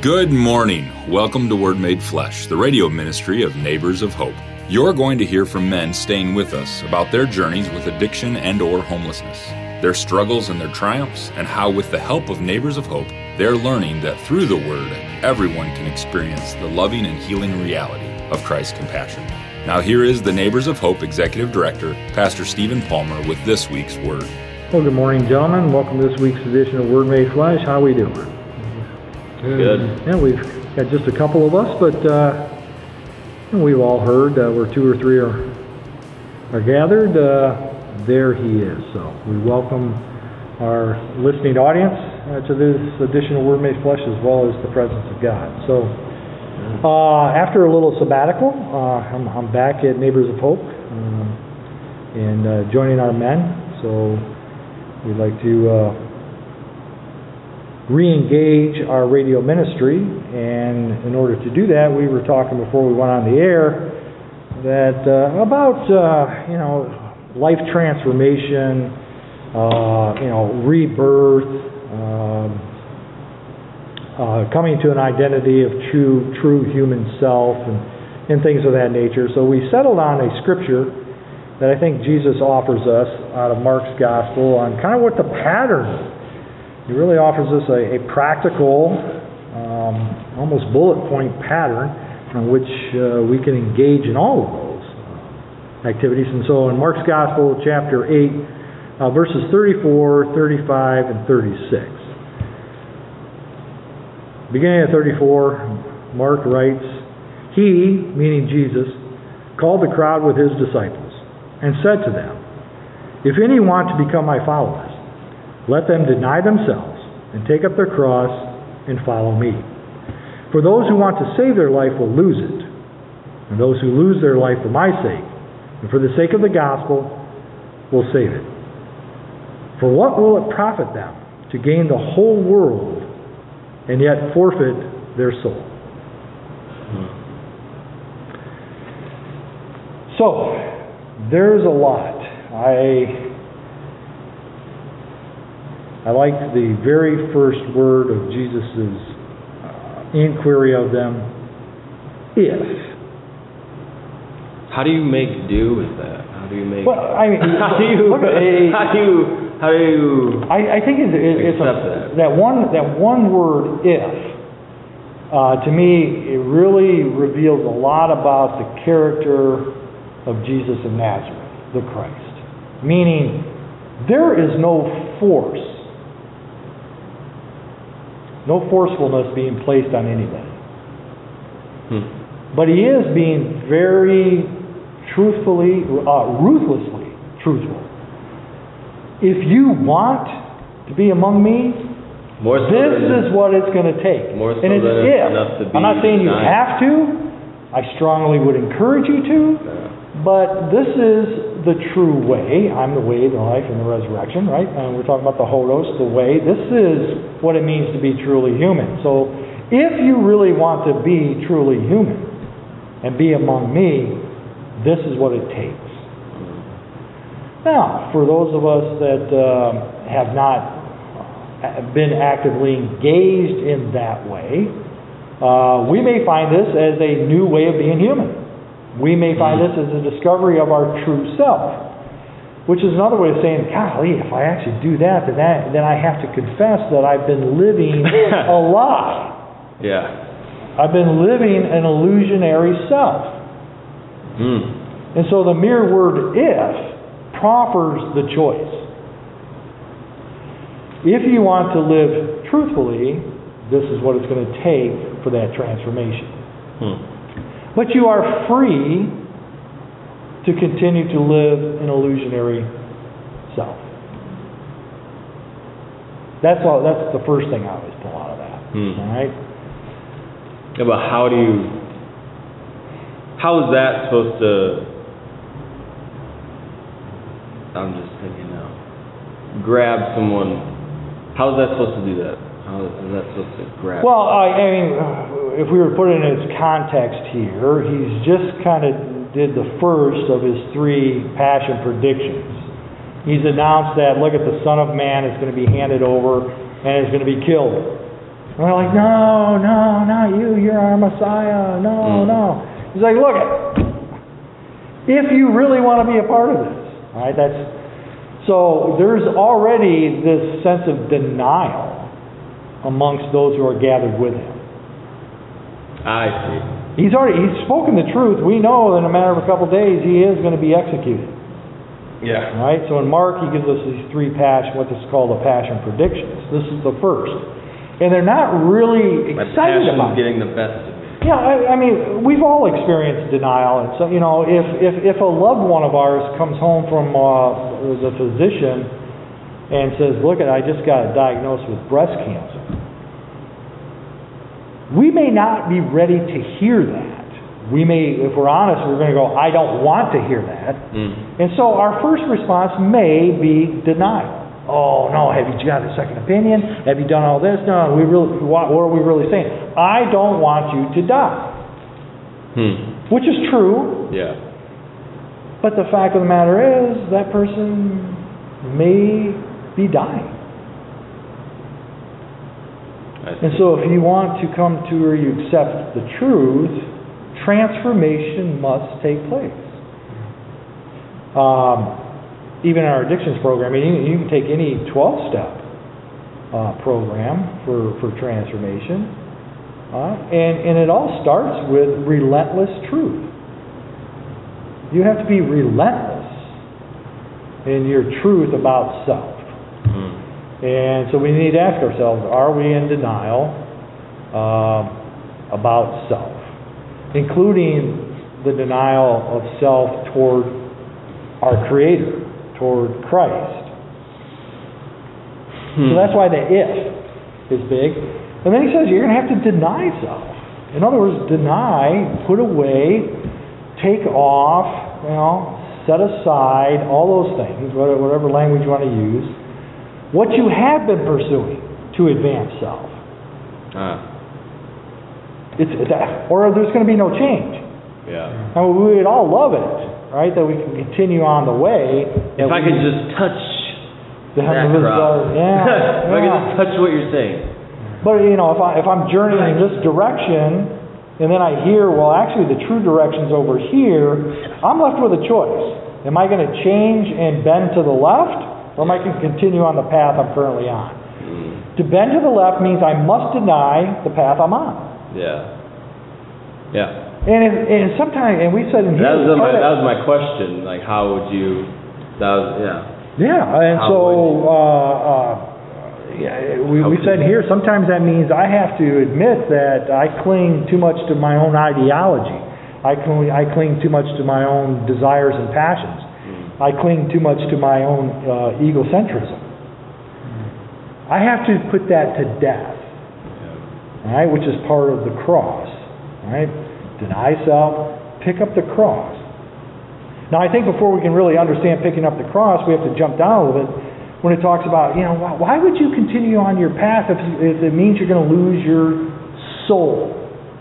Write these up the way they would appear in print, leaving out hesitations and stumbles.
Good morning. Welcome to Word Made Flesh, the radio ministry of Neighbors of Hope. You're going to hear from men staying with us about their journeys with addiction and or homelessness, their struggles and their triumphs, and how with the help of Neighbors of Hope, they're learning that through the Word, everyone can experience the loving and healing reality of Christ's compassion. Now here is the Neighbors of Hope Executive Director, Pastor Stephen Palmer, with this week's Word. Well, good morning, gentlemen. Welcome to this week's edition of Word Made Flesh. How are we doing? Good. Yeah, we've got just a couple of us, but we've all heard where two or three are gathered, there he is. So we welcome our listening audience to this edition of Word Made Flesh, as well as the presence of God. So after a little sabbatical, I'm back at Neighbors of Hope and joining our men. So we'd like to re-engage our radio ministry, and in order to do that, we were talking before we went on the air that about life transformation, rebirth, coming to an identity of true human self, and things of that nature. So we settled on a scripture that I think Jesus offers us out of Mark's Gospel on kind of what the pattern is. He really offers us a practical, almost bullet point pattern on which we can engage in all of those activities. And so in Mark's Gospel, chapter 8, verses 34, 35, and 36. Beginning at 34, Mark writes, "He," meaning Jesus, "called the crowd with his disciples and said to them, 'If any want to become my followers, let them deny themselves and take up their cross and follow me. For those who want to save their life will lose it, and those who lose their life for my sake and for the sake of the gospel will save it. For what will it profit them to gain the whole world and yet forfeit their soul?'" So, there's a lot. I like the very first word of Jesus' inquiry of them, if. How do you make do with that? How do you make? Well, I mean, how do you I think it's that one word, if. To me, it really reveals a lot about the character of Jesus of Nazareth, the Christ. Meaning, there is no force. No forcefulness being placed on anybody. But he is being very truthfully, ruthlessly truthful. If you want to be among me, this is what it's going to take. More so and it's than if. Enough to be I'm not saying you have to. I strongly would encourage you to. But this is the true way. I'm the way, the life, and the resurrection, right? We're talking about the Hodos, the way. This is what it means to be truly human. So if you really want to be truly human and be among me, this is what it takes. Now, for those of us that have not been actively engaged in that way, we may find this as a new way of being human. We may find this as a discovery of our true self, which is another way of saying, golly, if I actually do that, then I have to confess that I've been living a lie. Yeah. I've been living an illusionary self. And so the mere word if proffers the choice. If you want to live truthfully, this is what it's going to take for that transformation. But you are free to continue to live an illusionary self. That's the first thing I always pull out of that. All right? Yeah, but how is that supposed to, I'm just thinking now, grab someone? How is that supposed to do that? How is that supposed to grab? Well, I mean, if we were to put it in its context here, he's just kind of did the first of his three passion predictions. He's announced that, look at the Son of Man is going to be handed over and is going to be killed. And they're like, no, not you. You're our Messiah. No. He's like, look, if you really want to be a part of this, all right, so there's already this sense of denial amongst those who are gathered with him. I see. He's spoken the truth. We know that in a matter of a couple of days he is going to be executed. Yeah. All right. So in Mark he gives us these three what is called the passion predictions. This is the first, and they're not really excited about it. Getting the best of me. Yeah, I mean, we've all experienced denial, and so if a loved one of ours comes home from the physician and says, "Look, I just got diagnosed with breast cancer," we may not be ready to hear that. We may, if we're honest, we're going to go, "I don't want to hear that," and so our first response may be denial. Oh no! Have you got a second opinion? Have you done all this? No. What are we really saying? I don't want you to die, which is true. Yeah. But the fact of the matter is, that person may be dying. And so, if you want to come to or you accept the truth, transformation must take place. Even in our addictions program, you can take any 12-step program for transformation, and it all starts with relentless truth. You have to be relentless in your truth about self. And so we need to ask ourselves, are we in denial about self? Including the denial of self toward our Creator, toward Christ. So that's why the if is big. And then he says you're going to have to deny self. In other words, deny, put away, take off, set aside, all those things, whatever language you want to use, what you have been pursuing to advance self. Or there's going to be no change. Yeah. I mean, we would all love it, right? That we can continue on the way. If I could just touch the that crowd. If I could just touch what you're saying. But if I'm journeying in this direction, and then I hear, well, actually the true direction's over here, I'm left with a choice. Am I going to change and bend to the left, or am I going to continue on the path I'm currently on? To bend to the left means I must deny the path I'm on. Yeah. And sometimes, and we said in here, that was my question. Like, how would you? Yeah, and we said here sometimes that means I have to admit that I cling too much to my own ideology. I cling too much to my own desires and passions. I cling too much to my own egocentrism. I have to put that to death, all right, which is part of the cross, all right? Deny self, pick up the cross. Now, I think before we can really understand picking up the cross, we have to jump down a little bit when it talks about, why would you continue on your path if it means you're going to lose your soul?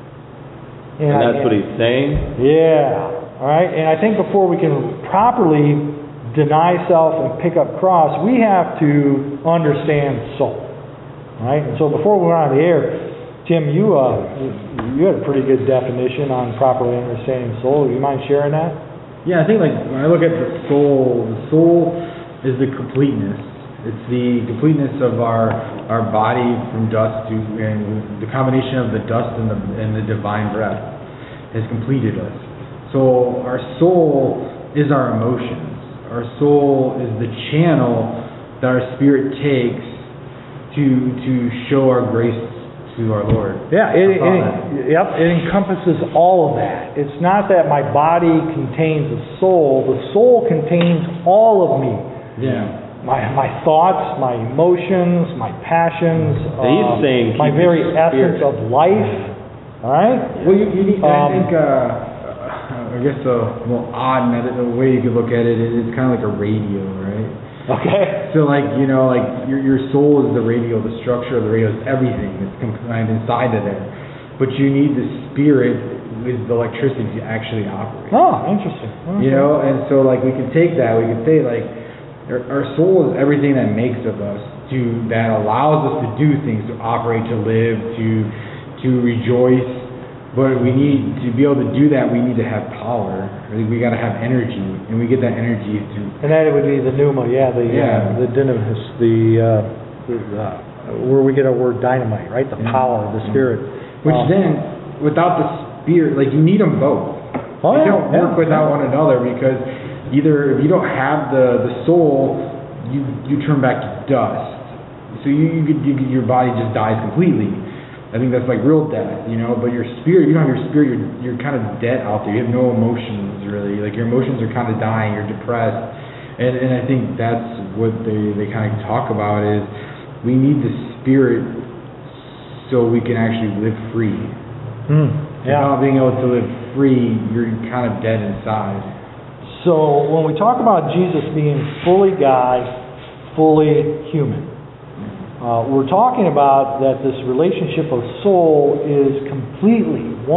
And that's what he's saying? Yeah. All right? And I think before we can properly deny self and pick up cross, we have to understand soul. All right? And so before we went on the air, Tim, you had a pretty good definition on properly understanding soul. Do you mind sharing that? Yeah, I think when I look at the soul is the completeness. It's the completeness of our body from dust to, and the combination of the dust and the divine breath has completed us. So our soul is our emotions. Our soul is the channel that our spirit takes to show our grace to our Lord. Yeah, it encompasses all of that. It's not that my body contains a soul. The soul contains all of me. Yeah. My thoughts, my emotions, my passions, he's saying my very essence of life. All right? Well, you need, I think, I guess the way you could look at it is it's kind of like a radio, right? Okay. So your soul is the radio, the structure of the radio is everything that's combined inside of there. But you need the spirit with the electricity to actually operate. Oh, interesting. Okay. And so we could take that, we could say our soul is everything that makes of us that allows us to do things, to operate, to live, to rejoice. But we need to be able to do that. We need to have power. We got to have energy, and we get that energy through. And that would be the pneuma, the dynamis, where we get our word dynamite, right? The power, the spirit. Which then, without the spirit, like, you need them both. They don't work without one another, because either if you don't have the soul, you turn back to dust. So your body just dies completely. I think that's like real death, but your spirit, you don't have your spirit, you're kind of dead out there. You have no emotions, really. Like, your emotions are kind of dying, you're depressed. And I think that's what they kind of talk about, is we need the spirit so we can actually live free. Without being able to live free, you're kind of dead inside. So when we talk about Jesus being fully God, fully human, we're talking about that this relationship of soul is completely, 100%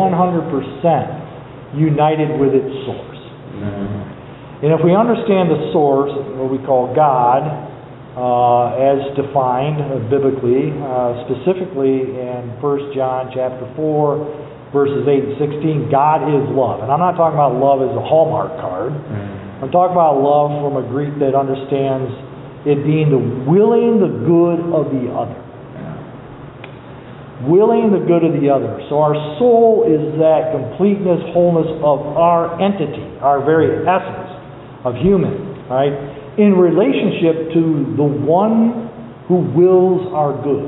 united with its source. And if we understand the source, what we call God, as defined biblically, specifically in 1 John chapter 4, verses 8 and 16, God is love. And I'm not talking about love as a Hallmark card. I'm talking about love from a Greek that understands it being the willing the good of the other. Willing the good of the other. So our soul is that completeness, wholeness of our entity, our very essence of human, right? In relationship to the one who wills our good.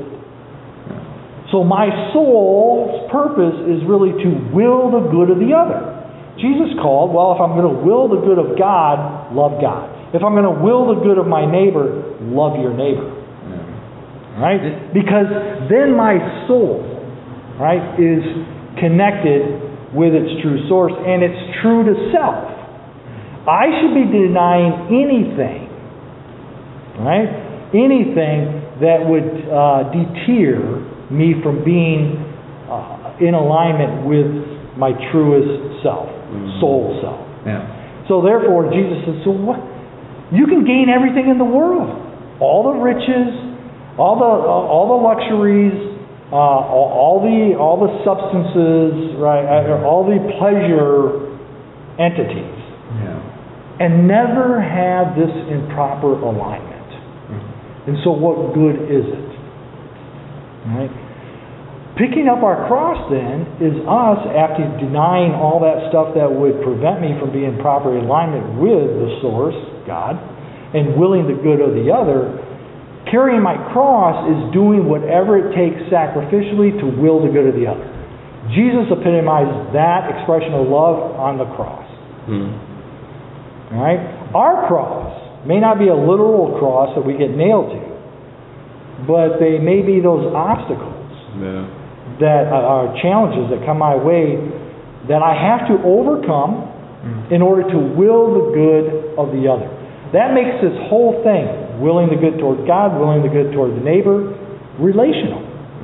So my soul's purpose is really to will the good of the other. Jesus called, well, if I'm going to will the good of God, love God. If I'm going to will the good of my neighbor, love your neighbor. Right? Because then my soul, right, is connected with its true source, and it's true to self. I should be denying anything, right? Anything that would deter me from being in alignment with my truest self, soul self. So therefore, Jesus says, so what? You can gain everything in the world, all the riches, all the luxuries, all the substances, right? All the pleasure entities, and never have this in proper alignment. And so, what good is it? Right? Picking up our cross then is us, after denying all that stuff that would prevent me from being in proper alignment with the source, God, and willing the good of the other. Carrying my cross is doing whatever it takes sacrificially to will the good of the other. Jesus epitomized that expression of love on the cross. All right? Our cross may not be a literal cross that we get nailed to, but they may be those obstacles that are challenges that come my way that I have to overcome in order to will the good of the other. That makes this whole thing, willing the good toward God, willing the good toward the neighbor, relational.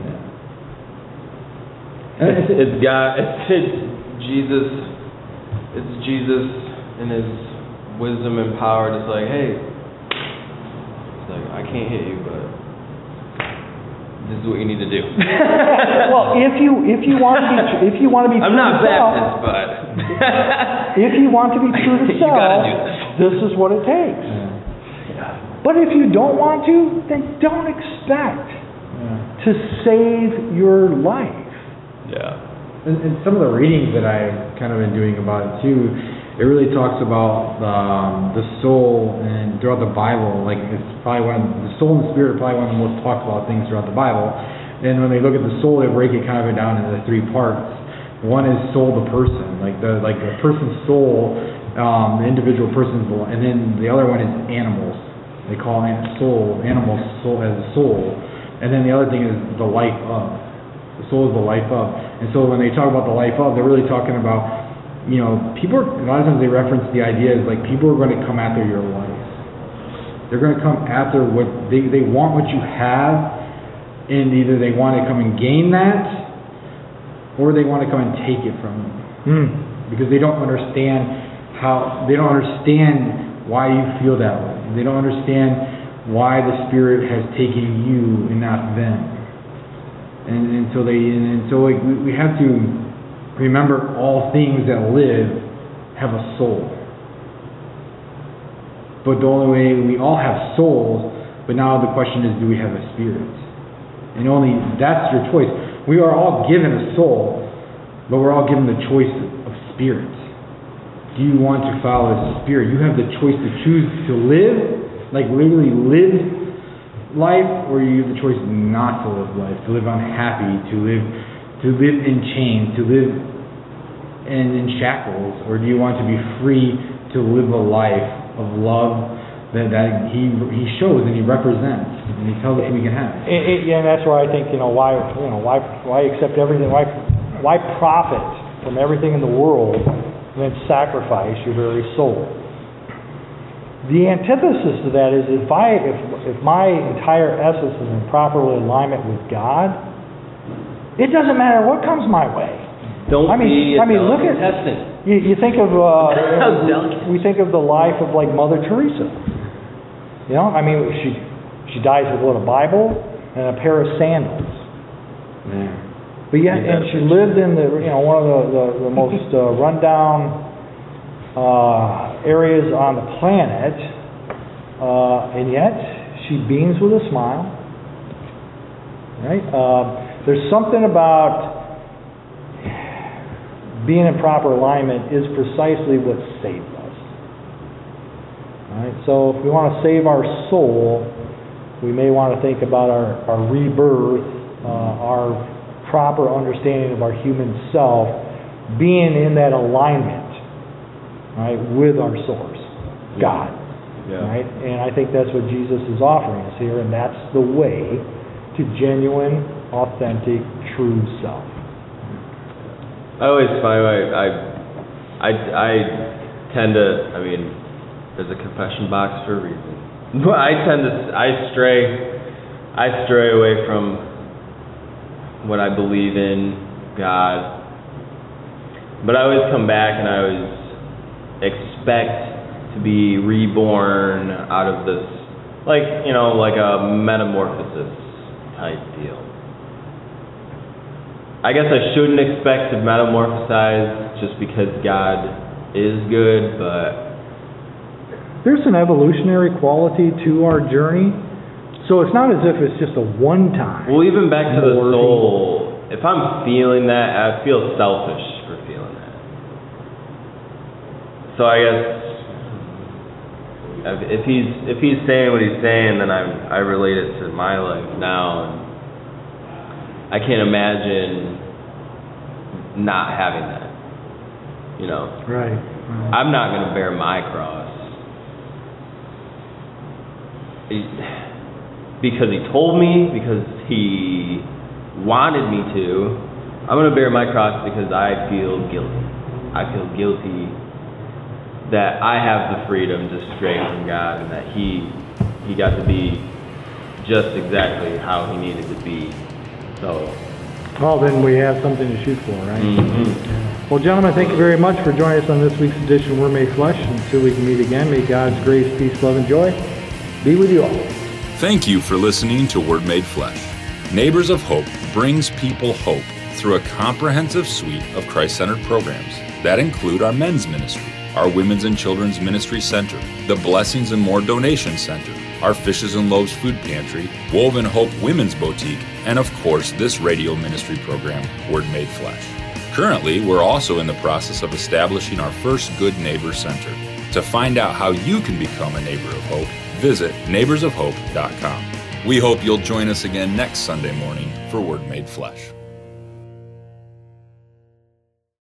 It's God. It's Jesus. It's Jesus in His wisdom and power. It's like, hey, it's like, I can't hit you, but this is what you need to do. Well, if you want to be I'm not Baptist, but if you want to be true to self, gotta do this is what it takes. But if you don't want to, then don't expect to save your life. And some of the readings that I've kind of been doing about it too, it really talks about the soul, and throughout the Bible, like it's probably the soul and the spirit are probably one of the most talked about things throughout the Bible. And when they look at the soul, they break it kind of down into the 3 parts. One is soul, the person, like the person's soul, the individual person's soul, and then the other one is animals. They call animals soul as a soul, and then the other thing is the life of. The soul is the life of. And so when they talk about the life of, they're really talking about, people. A lot of times they reference the idea is like people are going to come after your life. They're going to come after what they want, what you have, and either they want to come and gain that, or they want to come and take it from you, because they don't understand why you feel that way. They don't understand why the Spirit has taken you and not them. And so we have to remember all things that live have a soul. But the only way, we all have souls, but now the question is, do we have a spirit? And only that's your choice. We are all given a soul, but we're all given the choice of spirit. Do you want to follow the Spirit? You have the choice to choose to live, like literally live life, or you have the choice not to live life, to live unhappy, to live in chains, to live in shackles, or do you want to be free to live a life of love that he shows and he represents and he tells us we can have? And that's where I think why accept everything? Why profit from everything in the world and then sacrifice your very soul? The antithesis to that is if my entire essence is in proper alignment with God, it doesn't matter what comes my way. Look at you think of we think of the life of like Mother Teresa. She dies with a Bible and a pair of sandals. Yeah. But yet, and she lived in one of the most rundown areas on the planet, and yet she beams with a smile. Right? There's something about being in proper alignment is precisely what saved us. Right? So if we want to save our soul, we may want to think about our rebirth, our proper understanding of our human self, being in that alignment, right, with our source, God. Yeah. Right? And I think that's what Jesus is offering us here, and that's the way to genuine, authentic, true self. I always find I tend to, there's a confession box for a reason. But I stray away from what I believe in, God. But I always come back and I always expect to be reborn out of this, like a metamorphosis type deal. I guess I shouldn't expect to metamorphosize just because God is good, but there's an evolutionary quality to our journey, so it's not as if it's just a one-time. Well, even back to the soul, if I'm feeling that, I feel selfish for feeling that. So I guess if he's saying what he's saying, then I relate it to my life now, and I can't imagine not having that, Right. I'm not going to bear my cross because he told me, because he wanted me to. I'm going to bear my cross because I feel guilty. I feel guilty that I have the freedom to stray from God, and that he got to be just exactly how he needed to be. So, well, then we have something to shoot for, right? Mm-hmm. Well, gentlemen, thank you very much for joining us on this week's edition of Word Made Flesh. Until we can meet again, may God's grace, peace, love, and joy be with you all. Thank you for listening to Word Made Flesh. Neighbors of Hope brings people hope through a comprehensive suite of Christ-centered programs that include our men's ministry, our women's and children's ministry center, the Blessings and More Donation Center, our Fishes and Loaves food pantry, Woven Hope Women's Boutique, and of course this radio ministry program, Word Made Flesh. Currently, we're also in the process of establishing our first Good Neighbor Center. To find out how you can become a Neighbor of Hope, visit neighborsofhope.com. We hope you'll join us again next Sunday morning for Word Made Flesh.